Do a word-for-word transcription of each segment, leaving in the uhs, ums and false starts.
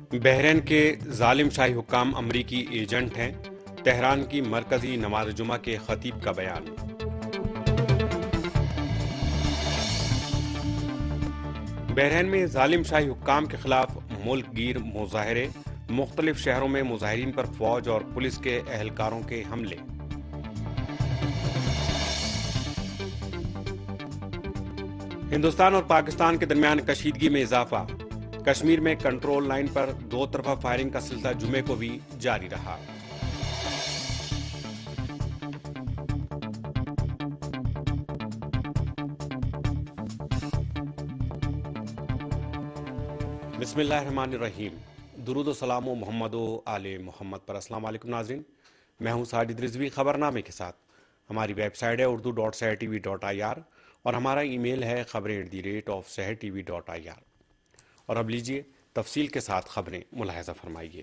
بحرین کے ظالم شاہی حکام امریکی ایجنٹ ہیں، تہران کی مرکزی نماز جمعہ کے خطیب کا بیان۔ بحرین میں ظالم شاہی حکام کے خلاف ملک گیر مظاہرے، مختلف شہروں میں مظاہرین پر فوج اور پولیس کے اہلکاروں کے حملے۔ ہندوستان اور پاکستان کے درمیان کشیدگی میں اضافہ، کشمیر میں کنٹرول لائن پر دو طرفہ فائرنگ کا سلسلہ جمعے کو بھی جاری رہا۔ بسم اللہ الرحمن الرحیم، درود و سلام و محمد و آل محمد پر۔ السلام علیکم ناظرین، میں ہوں ساجد رضوی خبرنامے کے ساتھ۔ ہماری ویب سائٹ ہے Urdu dot Sahar T V dot I R اور ہمارا ای میل ہے خبریں at the rate of Sahar T V dot I R. اور اب لیجئے تفصیل کے ساتھ خبریں ملاحظہ فرمائیے۔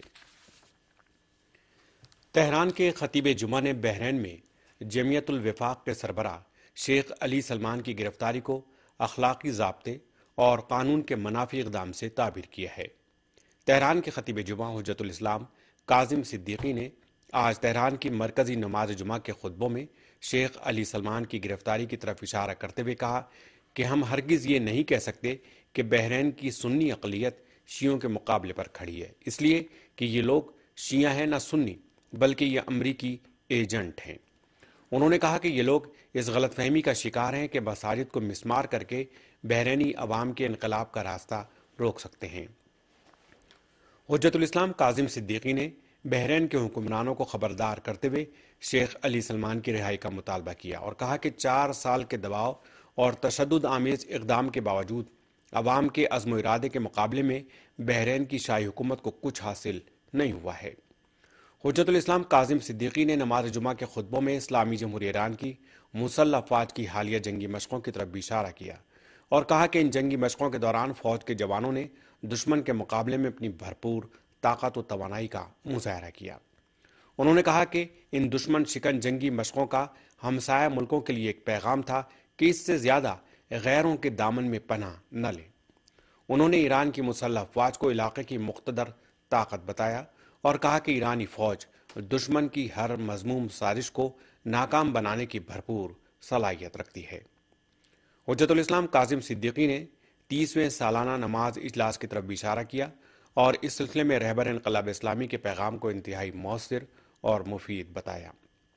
تہران کے خطیب جمعہ نے بحرین میں جمعیت الوفاق کے سربراہ شیخ علی سلمان کی گرفتاری کو اخلاقی ضابطے اور قانون کے منافی اقدام سے تعبیر کیا ہے۔ تہران کے خطیب جمعہ حجت الاسلام کاظم صدیقی نے آج تہران کی مرکزی نماز جمعہ کے خطبوں میں شیخ علی سلمان کی گرفتاری کی طرف اشارہ کرتے ہوئے کہا کہ ہم ہرگز یہ نہیں کہہ سکتے کہ بحرین کی سنی اقلیت شیعوں کے مقابلے پر کھڑی ہے، اس لیے کہ یہ لوگ شیعہ ہیں نہ سنی، بلکہ یہ امریکی ایجنٹ ہیں۔ انہوں نے کہا کہ یہ لوگ اس غلط فہمی کا شکار ہیں کہ مساجد کو مسمار کر کے بحرینی عوام کے انقلاب کا راستہ روک سکتے ہیں۔ حجت الاسلام کاظم صدیقی نے بحرین کے حکمرانوں کو خبردار کرتے ہوئے شیخ علی سلمان کی رہائی کا مطالبہ کیا اور کہا کہ چار سال کے دباؤ اور تشدد آمیز اقدام کے باوجود عوام کے عزم و ارادے کے مقابلے میں بحرین کی شاہی حکومت کو کچھ حاصل نہیں ہوا ہے۔ حجت الاسلام کاظم صدیقی نے نماز جمعہ کے خطبوں میں اسلامی جمہوریہ ایران کی مسلح افواج کی حالیہ جنگی مشقوں کی طرف بھی اشارہ کیا اور کہا کہ ان جنگی مشقوں کے دوران فوج کے جوانوں نے دشمن کے مقابلے میں اپنی بھرپور طاقت و توانائی کا مظاہرہ کیا۔ انہوں نے کہا کہ ان دشمن شکن جنگی مشقوں کا ہمسایہ ملکوں کے لیے ایک پیغام تھا کہ اس سے زیادہ غیروں کے دامن میں پناہ نہ لیں۔ انہوں نے ایران کی مسلح افواج کو علاقے کی مقتدر طاقت بتایا اور کہا کہ ایرانی فوج دشمن کی ہر مذموم سازش کو ناکام بنانے کی بھرپور صلاحیت رکھتی ہے۔ حجت الاسلام کاظم صدیقی نے تیسویں سالانہ نماز اجلاس کی طرف بھی اشارہ کیا اور اس سلسلے میں رہبر انقلاب اسلامی کے پیغام کو انتہائی مؤثر اور مفید بتایا۔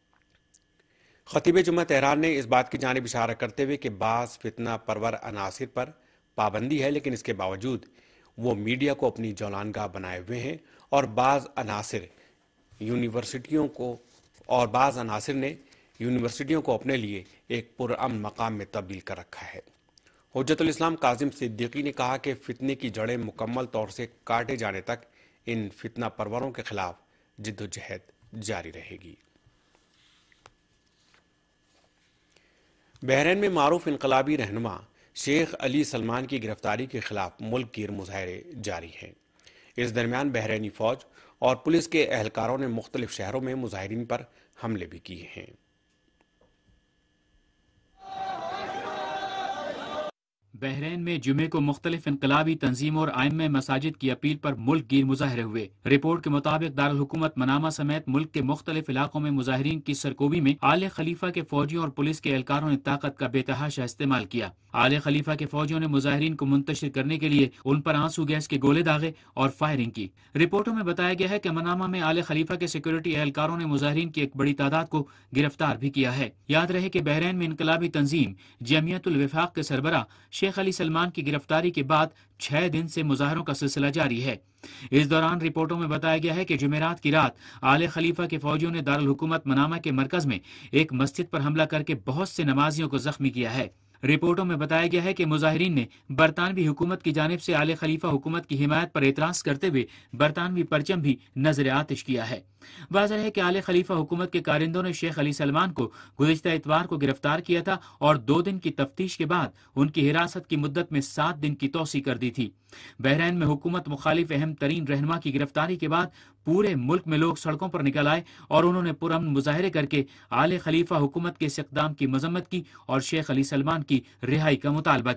خطیب جمعہ تہران نے اس بات کی جانب اشارہ کرتے ہوئے کہ بعض فتنہ پرور عناصر پر پابندی ہے، لیکن اس کے باوجود وہ میڈیا کو اپنی جولانگاہ بنائے ہوئے ہیں اور بعض عناصر یونیورسٹیوں کو اور بعض عناصر نے یونیورسٹیوں کو اپنے لیے ایک پرامن مقام میں تبدیل کر رکھا ہے۔ حجت الاسلام کاظم صدیقی نے کہا کہ فتنے کی جڑیں مکمل طور سے کاٹے جانے تک ان فتنہ پروروں کے خلاف جد و جہد جاری رہے گی۔ بحرین میں معروف انقلابی رہنما شیخ علی سلمان کی گرفتاری کے خلاف ملک گیر مظاہرے جاری ہیں۔ اس درمیان بحرینی فوج اور پولیس کے اہلکاروں نے مختلف شہروں میں مظاہرین پر حملے بھی کیے ہیں۔ بحرین میں جمعے کو مختلف انقلابی تنظیموں اور ائمہ مساجد کی اپیل پر ملک گیر مظاہرے ہوئے۔ رپورٹ کے مطابق دارالحکومت منامہ سمیت ملک کے مختلف علاقوں میں مظاہرین کی سرکوبی میں آل خلیفہ کے فوجیوں اور پولیس کے اہلکاروں نے طاقت کا بے تحاشا استعمال کیا۔ آل خلیفہ کے فوجیوں نے مظاہرین کو منتشر کرنے کے لیے ان پر آنسو گیس کے گولے داغے اور فائرنگ کی۔ رپورٹوں میں بتایا گیا ہے کہ منامہ میں آل خلیفہ کے سیکورٹی اہلکاروں نے مظاہرین کی ایک بڑی تعداد کو گرفتار بھی کیا ہے۔ یاد رہے کہ بحرین میں انقلابی تنظیم جمعیت الوفاق کے سربراہ شیخ علی سلمان کی گرفتاری کے بعد چھ دن سے مظاہروں کا سلسلہ جاری ہے۔ اس دوران رپورٹوں میں بتایا گیا ہے کہ جمعرات کی رات آل خلیفہ کے فوجیوں نے دارالحکومت منامہ کے مرکز میں ایک مسجد پر حملہ کر کے بہت سے نمازیوں کو زخمی کیا ہے۔ رپورٹوں میں بتایا گیا ہے کہ مظاہرین نے برطانوی حکومت کی جانب سے آل خلیفہ حکومت کی حمایت پر اعتراض کرتے ہوئے برطانوی پرچم بھی نظر آتش کیا ہے۔ واضح ہے کہ آل خلیفہ حکومت کے کارندوں نے شیخ علی سلمان کو گزشتہ اتوار کو گرفتار کیا تھا اور دو دن کی تفتیش کے بعد ان کی حراست کی مدت میں سات دن کی توسیع کر دی تھی۔ بحرین میں حکومت مخالف اہم ترین رہنما کی گرفتاری کے بعد پورے ملک میں لوگ سڑکوں پر نکل آئے اور انہوں نے پرامن مظاہرے کر کے آل خلیفہ حکومت کے اس اقدام کی مذمت کی اور شیخ علی سلمان کی رہائی کا مطالبہ کیا۔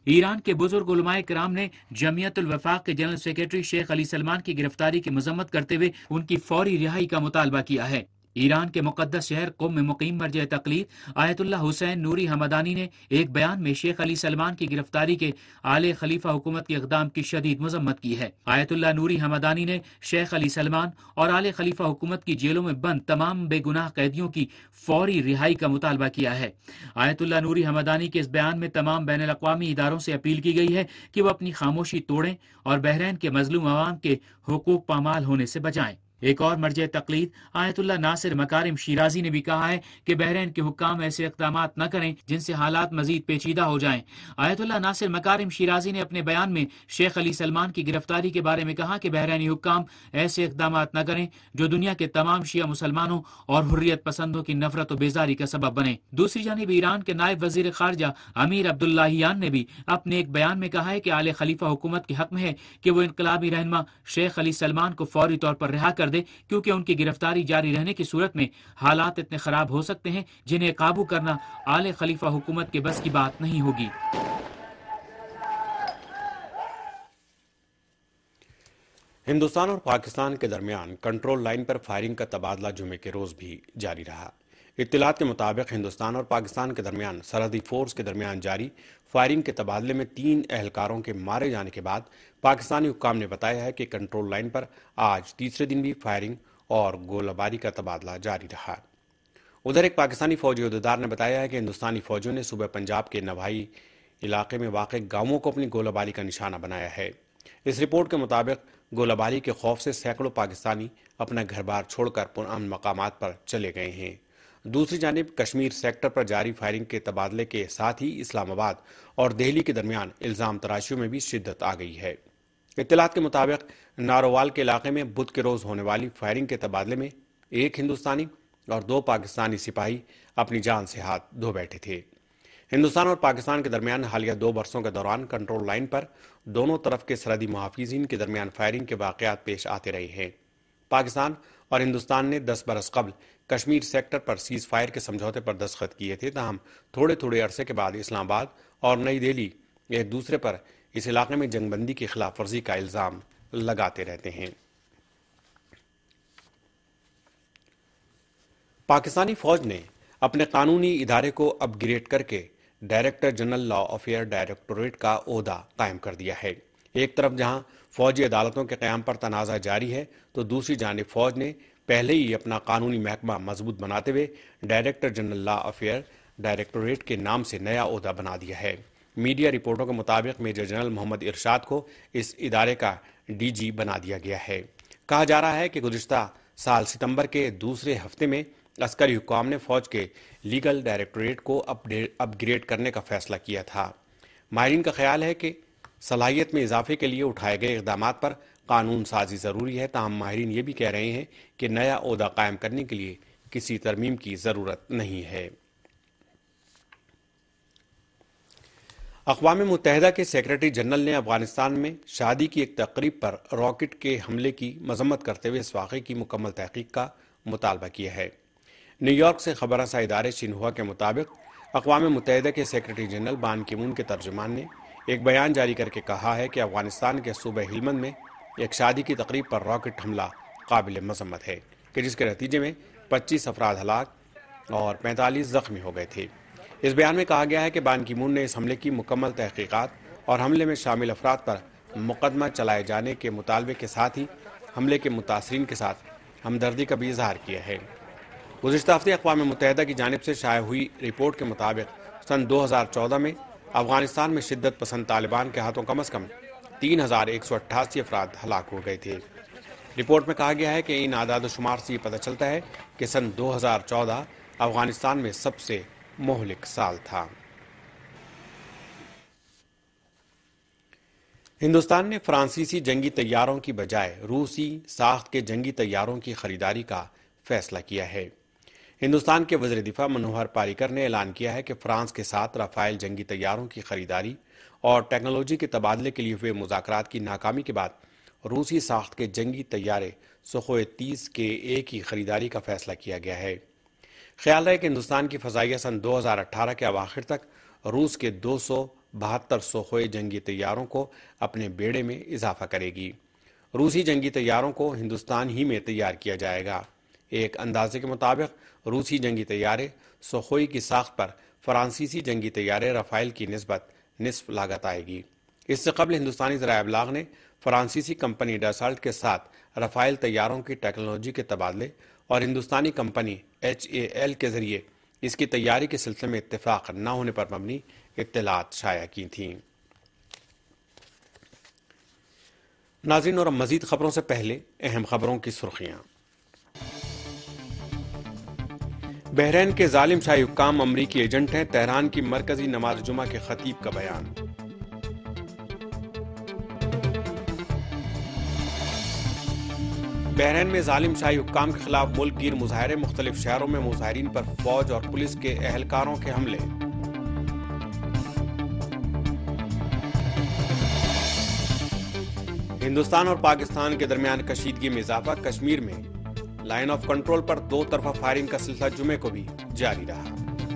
ایران کے بزرگ علماء کرام نے جمعیت الوفاق کے جنرل سیکریٹری شیخ علی سلمان کی گرفتاری کی مذمت کرتے ہوئے ان کی فوری رہائی کا مطالبہ کیا ہے۔ ایران کے مقدس شہر قم میں مقیم مرجع تقلید آیت اللہ حسین نوری حمدانی نے ایک بیان میں شیخ علی سلمان کی گرفتاری کے آل خلیفہ حکومت کے اقدام کی شدید مذمت کی ہے۔ آیت اللہ نوری حمدانی نے شیخ علی سلمان اور آل خلیفہ حکومت کی جیلوں میں بند تمام بے گناہ قیدیوں کی فوری رہائی کا مطالبہ کیا ہے۔ آیت اللہ نوری حمدانی کے اس بیان میں تمام بین الاقوامی اداروں سے اپیل کی گئی ہے کہ وہ اپنی خاموشی توڑیں اور بحرین کے مظلوم عوام کے حقوق پامال ہونے سے بچائیں۔ ایک اور مرجع تقلید آیت اللہ ناصر مکارم شیرازی نے بھی کہا ہے کہ بحرین کے حکام ایسے اقدامات نہ کریں جن سے حالات مزید پیچیدہ ہو جائیں۔ آیت اللہ ناصر مکارم شیرازی نے اپنے بیان میں شیخ علی سلمان کی گرفتاری کے بارے میں کہا کہ بحرینی حکام ایسے اقدامات نہ کریں جو دنیا کے تمام شیعہ مسلمانوں اور حریت پسندوں کی نفرت و بیزاری کا سبب بنے۔ دوسری جانب ایران کے نائب وزیر خارجہ امیر عبداللہیان نے بھی اپنے ایک بیان میں کہا ہے کہ آل خلیفہ حکومت کے حق میں ہے کہ وہ انقلابی رہنما شیخ علی سلمان کو فوری طور پر رہا کر دے، کیونکہ ان کی گرفتاری جاری رہنے کی صورت میں حالات اتنے خراب ہو سکتے ہیں جنہیں قابو کرنا آل خلیفہ حکومت کے بس کی بات نہیں ہوگی۔ ہندوستان اور پاکستان کے درمیان کنٹرول لائن پر فائرنگ کا تبادلہ جمعے کے روز بھی جاری رہا۔ اطلاعات کے مطابق ہندوستان اور پاکستان کے درمیان سرحدی فورس کے درمیان جاری فائرنگ کے تبادلے میں تین اہلکاروں کے مارے جانے کے بعد پاکستانی حکام نے بتایا ہے کہ کنٹرول لائن پر آج تیسرے دن بھی فائرنگ اور گولہ باری کا تبادلہ جاری رہا۔ ادھر ایک پاکستانی فوجی عہدیدار نے بتایا ہے کہ ہندوستانی فوجیوں نے صوبہ پنجاب کے نوائی علاقے میں واقع گاؤں کو اپنی گولہ باری کا نشانہ بنایا ہے۔ اس رپورٹ کے مطابق گولہ باری کے خوف سے سینکڑوں پاکستانی اپنا گھر بار چھوڑ کر پرامن مقامات پر چلے گئے ہیں۔ دوسری جانب کشمیر سیکٹر پر جاری فائرنگ کے تبادلے کے ساتھ ہی اسلام آباد اور دہلی کے درمیان الزام تراشیوں میں بھی شدت آ گئی ہے۔ اطلاعات کے مطابق نارووال کے علاقے میں بدھ کے روز ہونے والی فائرنگ کے تبادلے میں ایک ہندوستانی اور دو پاکستانی سپاہی اپنی جان سے ہاتھ دھو بیٹھے تھے۔ ہندوستان اور پاکستان کے درمیان حالیہ دو برسوں کے دوران کنٹرول لائن پر دونوں طرف کے سرحدی محافظین کے درمیان فائرنگ کے واقعات پیش آتے رہے ہیں۔ پاکستان اور ہندوستان نے دس برس قبل کشمیر سیکٹر پر سیز فائر کے سمجھوتے پر دستخط کیے تھے، تاہم تھوڑے تھوڑے عرصے کے بعد اسلام آباد اور نئی دہلی ایک دوسرے پر اس علاقے میں جنگ بندی کی خلاف ورزی کا الزام لگاتے رہتے ہیں۔ پاکستانی فوج نے اپنے قانونی ادارے کو اپ گریڈ کر کے director general law affair directorate کا عہدہ قائم کر دیا ہے۔ ایک طرف جہاں فوجی عدالتوں کے قیام پر تنازع جاری ہے تو دوسری جانب فوج نے پہلے ہی اپنا قانونی محکمہ مضبوط بناتے ہوئے director general law affair directorate کے نام سے نیا عہدہ بنا دیا ہے۔ میڈیا رپورٹوں کے مطابق میجر جنرل محمد ارشاد کو اس ادارے کا ڈی جی بنا دیا گیا ہے۔ کہا جا رہا ہے کہ گزشتہ سال ستمبر کے دوسرے ہفتے میں عسکری حکام نے فوج کے لیگل ڈائریکٹوریٹ کو اپ گریڈ کرنے کا فیصلہ کیا تھا۔ ماہرین کا خیال ہے کہ صلاحیت میں اضافے کے لیے اٹھائے گئے اقدامات پر قانون سازی ضروری ہے، تاہم ماہرین یہ بھی کہہ رہے ہیں کہ نیا عہدہ قائم کرنے کے لیے کسی ترمیم کی ضرورت نہیں ہے۔ اقوام متحدہ کے سیکرٹری جنرل نے افغانستان میں شادی کی ایک تقریب پر راکٹ کے حملے کی مذمت کرتے ہوئے اس واقعے کی مکمل تحقیق کا مطالبہ کیا ہے۔ نیو یارک سے خبر رساں ادارے شنہوا کے مطابق اقوام متحدہ کے سیکرٹری جنرل بان کی مون کے ترجمان نے ایک بیان جاری کر کے کہا ہے کہ افغانستان کے صوبہ ہلمند میں ایک شادی کی تقریب پر راکٹ حملہ قابل مذمت ہے کہ جس کے نتیجے میں پچیس افراد ہلاک اور پینتالیس زخمی ہو گئے تھے۔ اس بیان میں کہا گیا ہے کہ بان کی مون نے اس حملے کی مکمل تحقیقات اور حملے میں شامل افراد پر مقدمہ چلائے جانے کے مطالبے کے ساتھ ہی حملے کے متاثرین کے ساتھ ہمدردی کا بھی اظہار کیا ہے۔ گزشتہ ہفتے اقوام متحدہ کی جانب سے شائع ہوئی رپورٹ کے مطابق سن دو ہزار چودہ میں افغانستان میں شدت پسند طالبان کے ہاتھوں کم از کم تین ہزار ایک سو اٹھاسی افراد ہلاک ہو گئے تھے۔ رپورٹ میں کہا گیا ہے کہ ان اعداد و شمار سے یہ پتہ چلتا ہے کہ سن دو ہزار چودہ افغانستان میں سب سے مہلک سال تھا۔ ہندوستان نے فرانسیسی جنگی طیاروں کی بجائے روسی ساخت کے جنگی طیاروں کی خریداری کا فیصلہ کیا ہے۔ ہندوستان کے وزیر دفاع منوہر پاریکر نے اعلان کیا ہے کہ فرانس کے ساتھ رافائل جنگی طیاروں کی خریداری اور ٹیکنالوجی کے تبادلے کے لیے ہوئے مذاکرات کی ناکامی کے بعد روسی ساخت کے جنگی طیارے سخوئی تیس کے اے کی خریداری کا فیصلہ کیا گیا ہے۔ خیال ہے کہ ہندوستان کی فضائیہ سن دو ہزار اٹھارہ کے اواخر تک روس کے دو سو بہتر سوخوئے جنگی طیاروں کو اپنے بیڑے میں اضافہ کرے گی۔ روسی جنگی طیاروں کو ہندوستان ہی میں تیار کیا جائے گا۔ ایک اندازے کے مطابق روسی جنگی طیارے سوخوئی کی ساخت پر فرانسیسی جنگی طیارے رافائل کی نسبت نصف لاگت آئے گی۔ اس سے قبل ہندوستانی ذرائع ابلاغ نے فرانسیسی کمپنی ڈاسالٹ کے ساتھ رافائل طیاروں کی ٹیکنالوجی کے تبادلے اور ہندوستانی کمپنی ایچ اے ایل کے ذریعے اس کی تیاری کے سلسلے میں اتفاق نہ ہونے پر مبنی اطلاعات شائع کی تھیں۔ ناظرین، اور اب مزید خبروں سے پہلے اہم خبروں کی سرخیاں۔ بحرین کے ظالم شاہی حکام امریکی ایجنٹ ہیں، تہران کی مرکزی نماز جمعہ کے خطیب کا بیان۔ بحرین میں ظالم شاہی حکام کے خلاف ملک گیر مظاہرے، مختلف شہروں میں مظاہرین پر فوج اور پولیس کے اہلکاروں کے حملے۔ ہندوستان اور پاکستان کے درمیان کشیدگی میں اضافہ، کشمیر میں لائن آف کنٹرول پر دو طرفہ فائرنگ کا سلسلہ جمعے کو بھی جاری رہا۔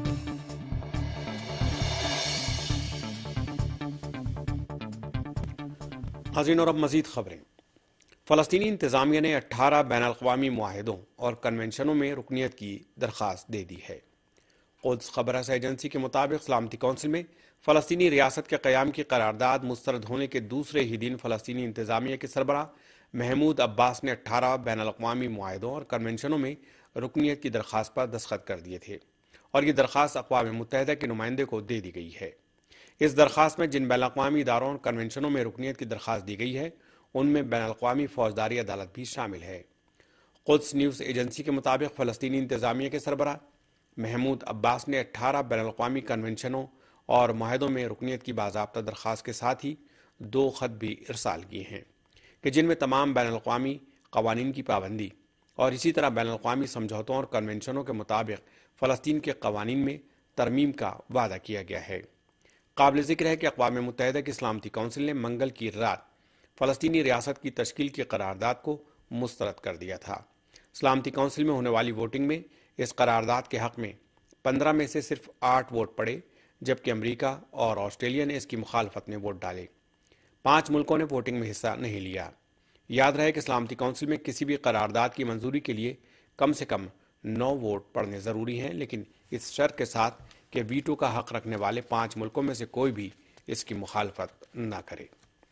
ناظرین، اور اب مزید خبریں۔ فلسطینی انتظامیہ نے اٹھارہ بین الاقوامی معاہدوں اور کنونشنوں میں رکنیت کی درخواست دے دی ہے۔ قدس خبر رساں ایجنسی کے مطابق سلامتی کونسل میں فلسطینی ریاست کے قیام کی قرارداد مسترد ہونے کے دوسرے ہی دن فلسطینی انتظامیہ کے سربراہ محمود عباس نے اٹھارہ بین الاقوامی معاہدوں اور کنونشنوں میں رکنیت کی درخواست پر دستخط کر دیے تھے، اور یہ درخواست اقوام متحدہ کے نمائندے کو دے دی گئی ہے۔ اس درخواست میں جن بین الاقوامی اداروں اور کنونشنوں میں رکنیت کی درخواست دی گئی ہے ان میں بین الاقوامی فوجداری عدالت بھی شامل ہے۔ قدس نیوز ایجنسی کے مطابق فلسطینی انتظامیہ کے سربراہ محمود عباس نے اٹھارہ بین الاقوامی کنونشنوں اور معاہدوں میں رکنیت کی باضابطہ درخواست کے ساتھ ہی دو خط بھی ارسال کیے ہیں کہ جن میں تمام بین الاقوامی قوانین کی پابندی اور اسی طرح بین الاقوامی سمجھوتوں اور کنونشنوں کے مطابق فلسطین کے قوانین میں ترمیم کا وعدہ کیا گیا ہے۔ قابل ذکر ہے کہ اقوام متحدہ کی سلامتی کونسل نے منگل کی رات فلسطینی ریاست کی تشکیل کی قرارداد کو مسترد کر دیا تھا۔ سلامتی کونسل میں ہونے والی ووٹنگ میں اس قرارداد کے حق میں پندرہ میں سے صرف آٹھ ووٹ پڑے، جبکہ امریکہ اور آسٹریلیا نے اس کی مخالفت میں ووٹ ڈالے۔ پانچ ملکوں نے ووٹنگ میں حصہ نہیں لیا۔ یاد رہے کہ سلامتی کونسل میں کسی بھی قرارداد کی منظوری کے لیے کم سے کم نو ووٹ پڑنے ضروری ہیں، لیکن اس شرط کے ساتھ کہ ویٹو کا حق رکھنے والے پانچ ملکوں میں سے کوئی بھی اس کی مخالفت نہ کرے۔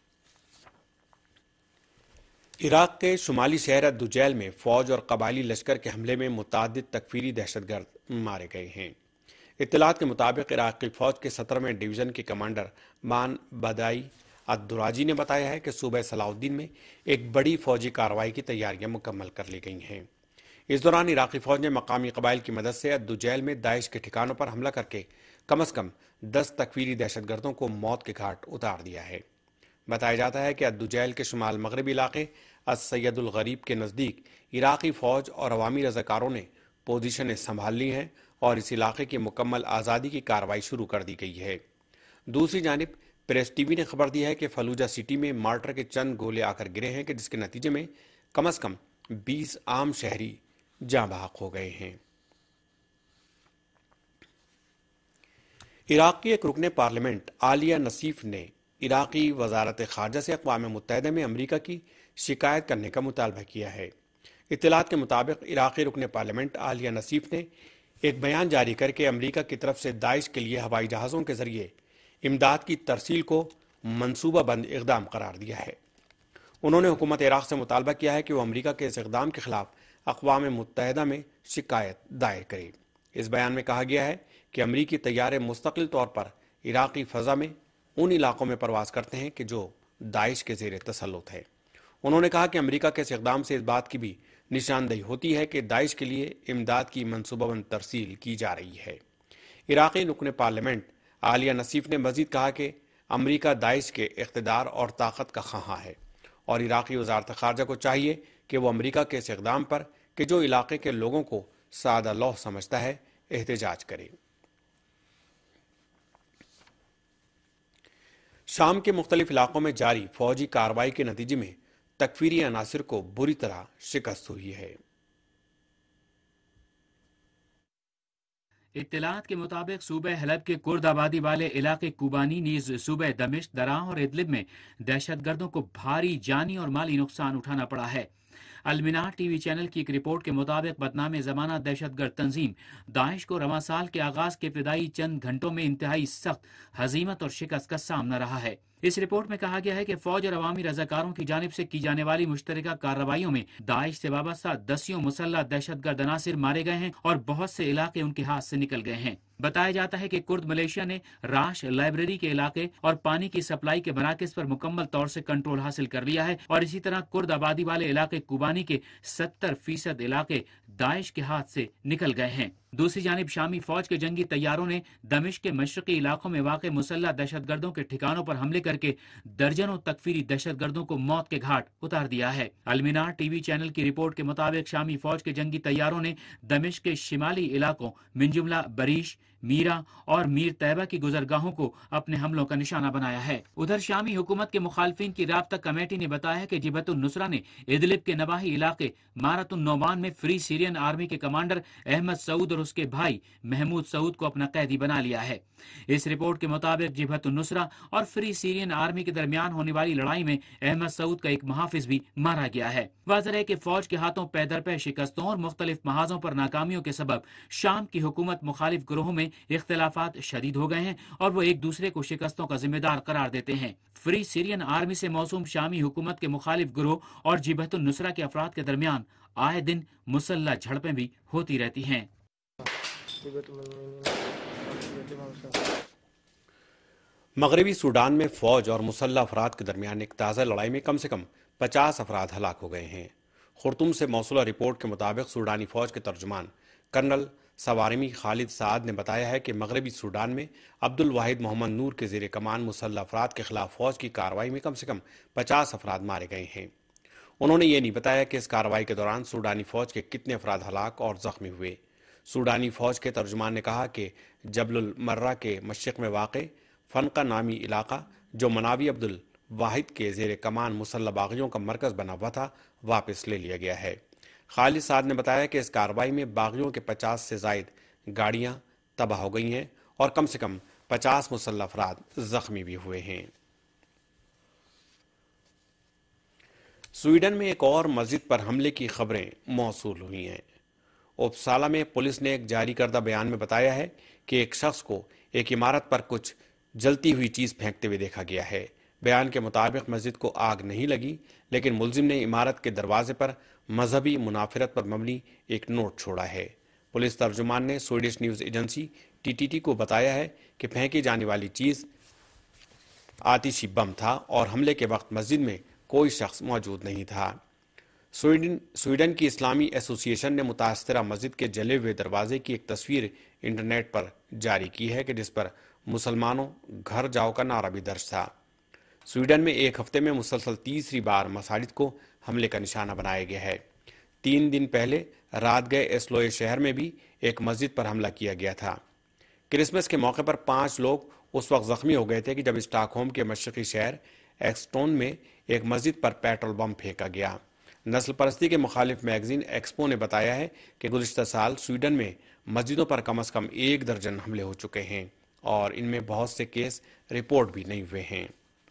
عراق کے شمالی شہر الدجیل میں فوج اور قبائلی لشکر کے حملے میں متعدد تکفیری دہشت گرد مارے گئے ہیں۔ اطلاعات کے مطابق عراقی فوج کے سترہویں ڈویژن کے کمانڈر مان بدائی الدراجی نے بتایا ہے کہ صوبہ صلاح الدین میں ایک بڑی فوجی کارروائی کی تیاریاں مکمل کر لی گئی ہیں۔ اس دوران عراقی فوج نے مقامی قبائل کی مدد سے الدجیل میں داعش کے ٹھکانوں پر حملہ کر کے کم از کم دس تکفیری دہشت گردوں کو موت کے گھاٹ اتار دیا ہے۔ بتایا جاتا ہے کہ الدجیل کے شمال مغربی علاقے السید الغریب کے نزدیک عراقی فوج اور عوامی رضاکاروں نے پوزیشنیں سنبھال لی ہیں اور اس علاقے کی مکمل آزادی کی کارروائی شروع کر دی گئی ہے۔ دوسری جانب پریس ٹی وی نے خبر دی ہے کہ فلوجہ سٹی میں مارٹر کے چند گولے آ کر گرے ہیں کہ جس کے نتیجے میں کم از کم بیس عام شہری جاں بحق ہو گئے ہیں۔ عراق کی ایک رکن پارلیمنٹ عالیہ نصیف نے عراقی وزارت خارجہ سے اقوام متحدہ میں امریکہ کی شکایت کرنے کا مطالبہ کیا ہے۔ اطلاعات کے مطابق عراقی رکن پارلیمنٹ عالیہ نصیف نے ایک بیان جاری کر کے امریکہ کی طرف سے داعش کے لیے ہوائی جہازوں کے ذریعے امداد کی ترسیل کو منصوبہ بند اقدام قرار دیا ہے۔ انہوں نے حکومت عراق سے مطالبہ کیا ہے کہ وہ امریکہ کے اس اقدام کے خلاف اقوام متحدہ میں شکایت دائر کرے۔ اس بیان میں کہا گیا ہے کہ امریکی طیارے مستقل طور پر عراقی فضا میں ان علاقوں میں پرواز کرتے ہیں کہ جو داعش کے زیر تسلط ہے۔ انہوں نے کہا کہ امریکہ کے اس اقدام سے اس بات کی بھی نشاندہی ہوتی ہے کہ داعش کے لیے امداد کی منصوبہ بند ترسیل کی جا رہی ہے۔ عراقی رکن پارلیمنٹ عالیہ نصیف نے مزید کہا کہ امریکہ داعش کے اقتدار اور طاقت کا خواہاں ہے اور عراقی وزارت خارجہ کو چاہیے کہ وہ امریکہ کے اس اقدام پر کہ جو علاقے کے لوگوں کو سادہ لوح سمجھتا ہے احتجاج کرے۔ شام کے مختلف علاقوں میں جاری فوجی کارروائی کے نتیجے میں تکفیری عناصر کو بری طرح شکست ہوئی ہے۔ اطلاعات کے مطابق صوبہ حلب کے کرد آبادی والے علاقے کوبانی نیز صوبہ دمشق، درعا اور ادلب میں دہشت گردوں کو بھاری جانی اور مالی نقصان اٹھانا پڑا ہے۔ المنار ٹی وی چینل کی ایک رپورٹ کے مطابق بدنام زمانہ دہشت گرد تنظیم داعش کو رواں سال کے آغاز کے ابتدائی چند گھنٹوں میں انتہائی سخت ہزیمت اور شکست کا سامنا رہا ہے۔ اس رپورٹ میں کہا گیا ہے کہ فوج اور عوامی رضاکاروں کی جانب سے کی جانے والی مشترکہ کارروائیوں میں داعش سے وابستہ دسیوں مسلح دہشت گرد عناصر مارے گئے ہیں اور بہت سے علاقے ان کے ہاتھ سے نکل گئے ہیں۔ بتایا جاتا ہے کہ کرد ملیشیا نے راش لائبریری کے علاقے اور پانی کی سپلائی کے مراکز پر مکمل طور سے کنٹرول حاصل کر لیا ہے اور اسی طرح کرد آبادی والے علاقے کوبانی کے ستر فیصد علاقے داعش کے ہاتھ سے نکل گئے ہیں۔ دوسری جانب شامی فوج کے جنگی طیاروں نے دمشق کے مشرقی علاقوں میں واقع مسلح دہشت گردوں کے ٹھکانوں پر حملے کر کے درجنوں تکفیری دہشت گردوں کو موت کے گھاٹ اتار دیا ہے۔ المنار ٹی وی چینل کی رپورٹ کے مطابق شامی فوج کے جنگی طیاروں نے دمشق کے شمالی علاقوں من جملہ بریش، میرا اور میر طیبہ کی گزرگاہوں کو اپنے حملوں کا نشانہ بنایا ہے۔ ادھر شامی حکومت کے مخالفین کی رابطہ کمیٹی نے بتایا ہے کہ جبہت النصرہ نے ادلب کے نواحی علاقے مارت النعمان میں فری سیرین آرمی کے کمانڈر احمد سعود اور اس کے بھائی محمود سعود کو اپنا قیدی بنا لیا ہے۔ اس رپورٹ کے مطابق جبہت النصرہ اور فری سیرین آرمی کے درمیان ہونے والی لڑائی میں احمد سعود کا ایک محافظ بھی مارا گیا ہے۔ واضح ہے کہ فوج کے ہاتھوں پے در پے شکستوں اور مختلف محاذوں پر ناکامیوں کے سبب شام کی حکومت مخالف گروہوں میں اختلافات شدید ہو گئے ہیں اور وہ ایک دوسرے کو شکستوں کا ذمہ دار قرار دیتے ہیں۔ فری سیرین آرمی سے موسوم شامی حکومت کے مخالف گروہ اور جبہت النصرہ کے افراد کے درمیان آئے دن مسلح جھڑپیں بھی ہوتی رہتی ہیں۔ مغربی سوڈان میں فوج اور مسلح افراد کے درمیان ایک تازہ لڑائی میں کم سے کم پچاس افراد ہلاک ہو گئے ہیں۔ خرطوم سے موصولہ رپورٹ کے مطابق سوڈانی فوج کے ترجمان کرنل سوارمی خالد سعد نے بتایا ہے کہ مغربی سوڈان میں عبد الواحد محمد نور کے زیر کمان مسلح افراد کے خلاف فوج کی کارروائی میں کم سے کم پچاس افراد مارے گئے ہیں۔ انہوں نے یہ نہیں بتایا کہ اس کارروائی کے دوران سوڈانی فوج کے کتنے افراد ہلاک اور زخمی ہوئے۔ سوڈانی فوج کے ترجمان نے کہا کہ جبل المرہ کے مشرق میں واقع فنقہ نامی علاقہ جو مناوی عبد الواحد کے زیر کمان مسلح باغیوں کا مرکز بنا ہوا تھا واپس لے لیا گیا ہے۔ خالد سعد نے بتایا کہ اس کارروائی میں باغیوں کے پچاس سے زائد گاڑیاں تباہ ہو گئی ہیں اور کم سے کم پچاس مسلح افراد زخمی بھی ہوئے ہیں۔ سویڈن میں ایک اور مسجد پر حملے کی خبریں موصول ہوئی ہیں۔ اوپسالا میں پولیس نے ایک جاری کردہ بیان میں بتایا ہے کہ ایک شخص کو ایک عمارت پر کچھ جلتی ہوئی چیز پھینکتے ہوئے دیکھا گیا ہے۔ بیان کے مطابق مسجد کو آگ نہیں لگی، لیکن ملزم نے عمارت کے دروازے پر مذہبی منافرت پر مبنی ایک نوٹ چھوڑا ہے۔ پولیس ترجمان نے Swedish news agency T T T کو بتایا ہے کہ پھینکی جانے والی چیز آتشی بم تھا اور حملے کے وقت مسجد میں کوئی شخص موجود نہیں تھا۔ سویڈن سویڈن کی اسلامی ایسوسی ایشن نے متاثرہ مسجد کے جلے ہوئے دروازے کی ایک تصویر انٹرنیٹ پر جاری کی ہے کہ جس پر مسلمانوں گھر جاؤ کا نعرہ بھی درج تھا۔ سویڈن میں ایک ہفتے میں مسلسل تیسری بار مساجد کو حملے کا نشانہ بنایا گیا ہے۔ تین دن پہلے رات گئے ایسلوئے شہر میں بھی ایک مسجد پر حملہ کیا گیا تھا۔ کرسمس کے موقع پر پانچ لوگ اس وقت زخمی ہو گئے تھے کہ جب اسٹاک ہوم کے مشرقی شہر ایکسٹون میں ایک مسجد پر پیٹرول بم پھینکا گیا۔ نسل پرستی کے مخالف میگزین ایکسپو نے بتایا ہے کہ گزشتہ سال سویڈن میں مسجدوں پر کم از کم ایک درجن حملے ہو چکے ہیں اور ان میں بہت سے کیس رپورٹ بھی نہیں ہوئے ہیں۔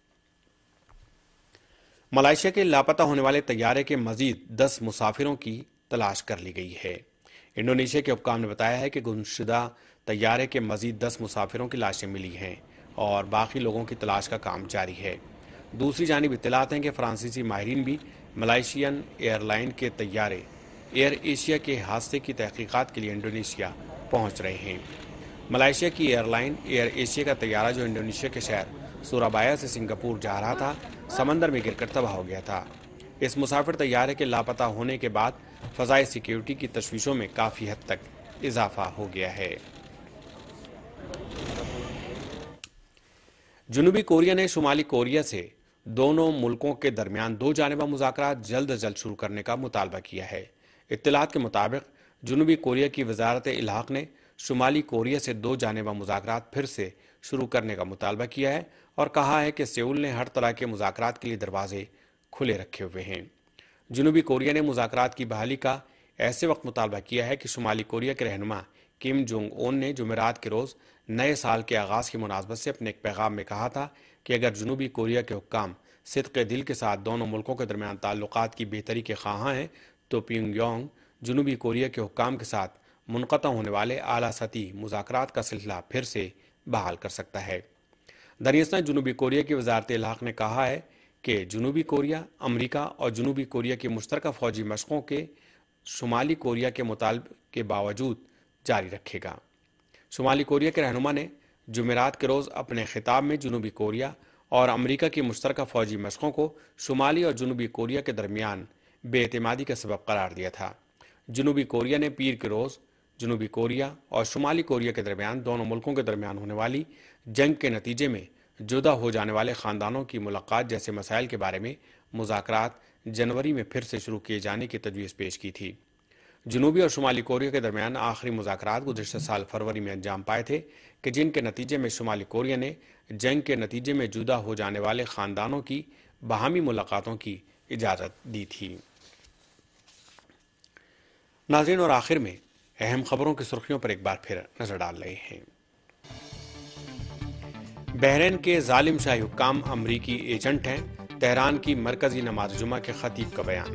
ملائیشیا کے لاپتہ ہونے والے طیارے کے مزید دس مسافروں کی تلاش کر لی گئی ہے۔ انڈونیشیا کے حکام نے بتایا ہے کہ گمشدہ طیارے کے مزید دس مسافروں کی لاشیں ملی ہیں اور باقی لوگوں کی تلاش کا کام جاری ہے۔ دوسری جانب اطلاعات ہیں کہ فرانسیسی ماہرین بھی ملائیشین ایئر لائن کے طیارے ایئر ایشیا کے حادثے کی تحقیقات کے لیے انڈونیشیا پہنچ رہے ہیں۔ ملائیشیا کی ایئر لائن ایئر ایشیا کا طیارہ جو انڈونیشیا کے شہر سورابایا سے سنگاپور جا رہا تھا سمندر میں گر کر تباہ ہو گیا تھا۔ اس مسافر طیارے کے لاپتہ ہونے کے بعد فضائی سیکیورٹی کی تشویشوں میں کافی حد تک اضافہ ہو گیا ہے۔ جنوبی کوریا نے شمالی کوریا سے دونوں ملکوں کے درمیان دو جانبہ مذاکرات جلد از جلد شروع کرنے کا مطالبہ کیا ہے۔ اطلاعات کے مطابق جنوبی کوریا کی وزارت الحاق نے شمالی کوریا سے دو جانبہ مذاکرات پھر سے شروع کرنے کا مطالبہ کیا ہے اور کہا ہے کہ سیول نے ہر طرح کے مذاکرات کے لیے دروازے کھلے رکھے ہوئے ہیں۔ جنوبی کوریا نے مذاکرات کی بحالی کا ایسے وقت مطالبہ کیا ہے کہ شمالی کوریا کے رہنما کم جونگ اون نے جمعرات کے روز نئے سال کے آغاز کی مناسبت سے اپنے ایک پیغام میں کہا تھا کہ اگر جنوبی کوریا کے حکام صدق دل کے ساتھ دونوں ملکوں کے درمیان تعلقات کی بہتری کے خواہاں ہیں تو پیونگ یانگ جنوبی کوریا کے حکام کے ساتھ منقطع ہونے والے اعلیٰ سطحی مذاکرات کا سلسلہ پھر سے بحال کر سکتا ہے۔ دریاسنا جنوبی کوریا کی وزارت الحاق نے کہا ہے کہ جنوبی کوریا امریکہ اور جنوبی کوریا کی مشترکہ فوجی مشقوں کے شمالی کوریا کے مطالبے کے باوجود جاری رکھے گا۔ شمالی کوریا کے رہنما نے جمعرات کے روز اپنے خطاب میں جنوبی کوریا اور امریکہ کی مشترکہ فوجی مشقوں کو شمالی اور جنوبی کوریا کے درمیان بے اعتمادی کا سبب قرار دیا تھا۔ جنوبی کوریا نے پیر کے روز جنوبی کوریا اور شمالی کوریا کے درمیان دونوں ملکوں کے درمیان ہونے والی جنگ کے نتیجے میں جدا ہو جانے والے خاندانوں کی ملاقات جیسے مسائل کے بارے میں مذاکرات جنوری میں پھر سے شروع کیے جانے کی تجویز پیش کی تھی۔ جنوبی اور شمالی کوریا کے درمیان آخری مذاکرات گزشتہ سال فروری میں انجام پائے تھے کہ جن کے نتیجے میں شمالی کوریا نے جنگ کے نتیجے میں جدا ہو جانے والے خاندانوں کی باہمی ملاقاتوں کی اجازت دی تھی۔ ناظرین، اور آخر میں اہم خبروں کی سرخیوں پر ایک بار پھر نظر ڈال رہے ہیں۔ بحرین کے ظالم شاہی حکام امریکی ایجنٹ ہیں، تہران کی مرکزی نماز جمعہ کے خطیب کا بیان۔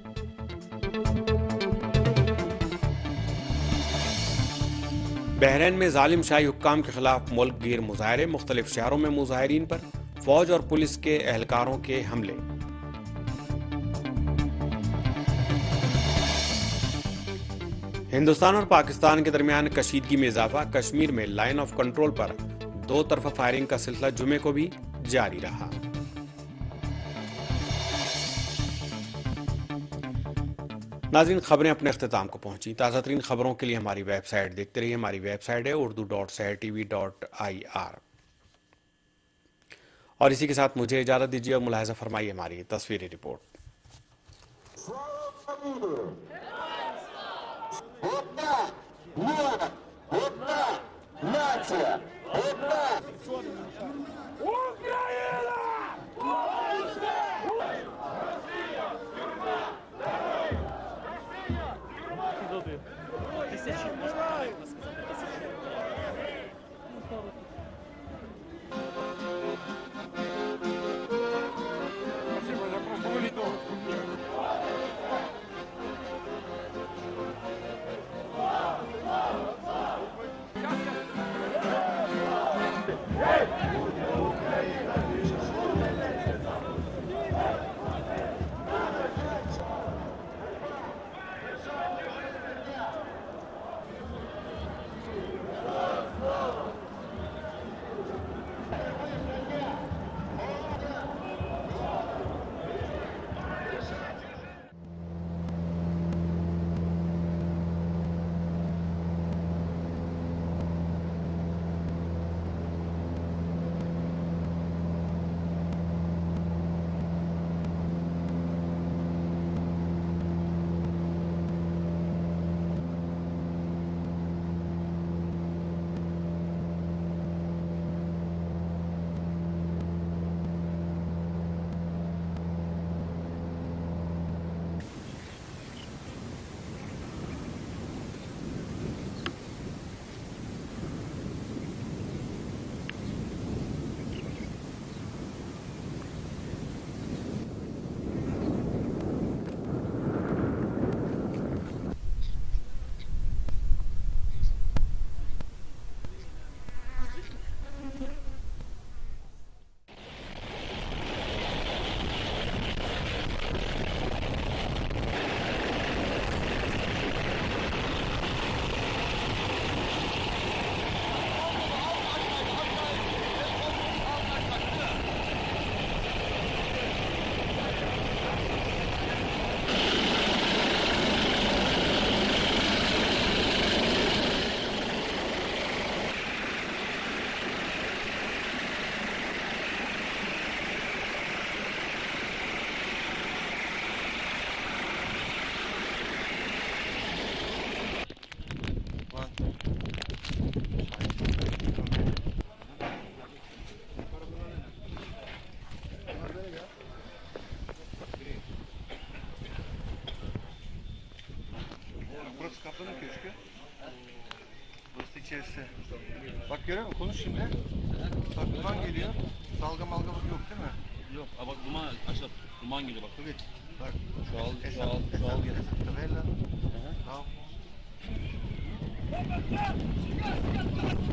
بحرین میں ظالم شاہی حکام کے خلاف ملک گیر مظاہرے، مختلف شہروں میں مظاہرین پر فوج اور پولیس کے اہلکاروں کے حملے۔ ہندوستان اور پاکستان کے درمیان کشیدگی میں اضافہ، کشمیر میں لائن آف کنٹرول پر دو طرفہ فائرنگ کا سلسلہ جمعے کو بھی جاری رہا۔ ناظرین، خبریں اپنے اختتام کو پہنچی۔ تازہ ترین خبروں کے لیے ہماری ویب سائٹ دیکھتے رہیے۔ ہماری ویب سائٹ ہے Urdu dot Sahar T V dot I R. اور اسی کے ساتھ مجھے اجازت دیجیے اور ملاحظہ فرمائیے ہماری تصویری report. neyse. Bak görüyor musun? Konuş şimdi. Bak duman geliyor. Dalga malga bak yok değil mi? Yok, ama bak duman aşağı duman geliyor bak. Evet. Bak. Şu al, şu Hesap, al, şu hesap, al gene. hesap. Tabii lan. Bravo.